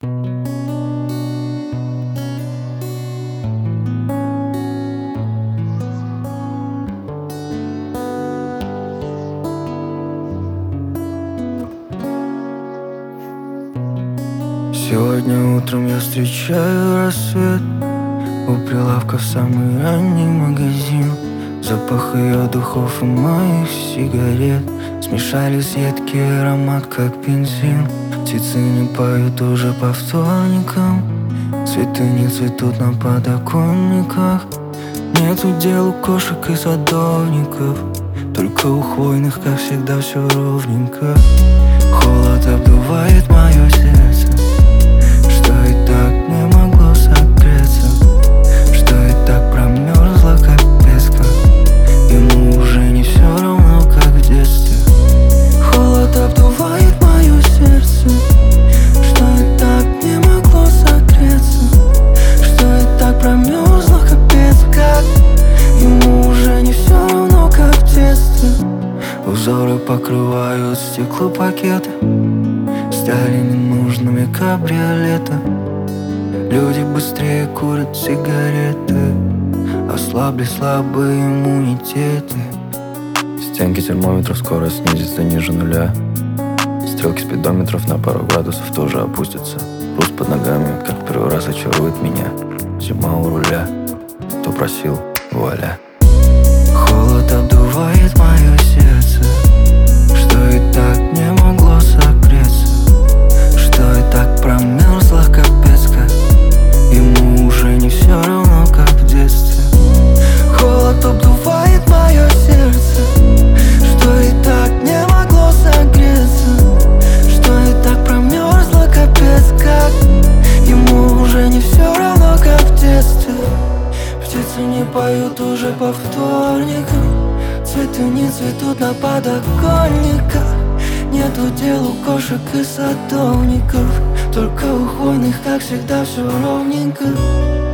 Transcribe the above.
Сегодня утром я встречаю рассвет. У прилавков самый ранний магазин. Запах ее духов и моих сигарет смешались едкий аромат, как бензин. Птицы не поют уже по вторникам. Цветы не цветут на подоконниках. Нету дел у кошек и садовников. Только у хвойных, как всегда, все ровненько. Холод обдувает мое сердце, что и так не могло согреться, что и так промерзло, как песка. Ему уже не все равно, как в детстве. Холод обдувает мое сердце, что и так не могло согреться, что и так промерзло, как песка. Ему уже не все равно, как в детстве. Узоры покрывают стеклопакеты, стали ненужными кабриолеты. Люди быстрее курят сигареты, ослабли слабые иммунитеты. Стенки термометров скоро снизятся ниже нуля. Стрелки спидометров на пару градусов тоже опустятся. Пруд под ногами, как в первый раз, очарует меня. Зима у руля, кто просил, вуаля. Холод обдувает мое сердце, что и так не могло согреться, что и так промерзло, как песка. Ему уже не все равно, как в детстве. Холод обдувает мое сердце, что и так не могло согреться, что и так промерзло, как песка. Ему уже не все равно, как в детстве. Птицы не поют уже по вторникам. Цветы не цветут на подоконниках. Нету дел у кошек и садовников. Только у хвойных, как всегда, все ровненько.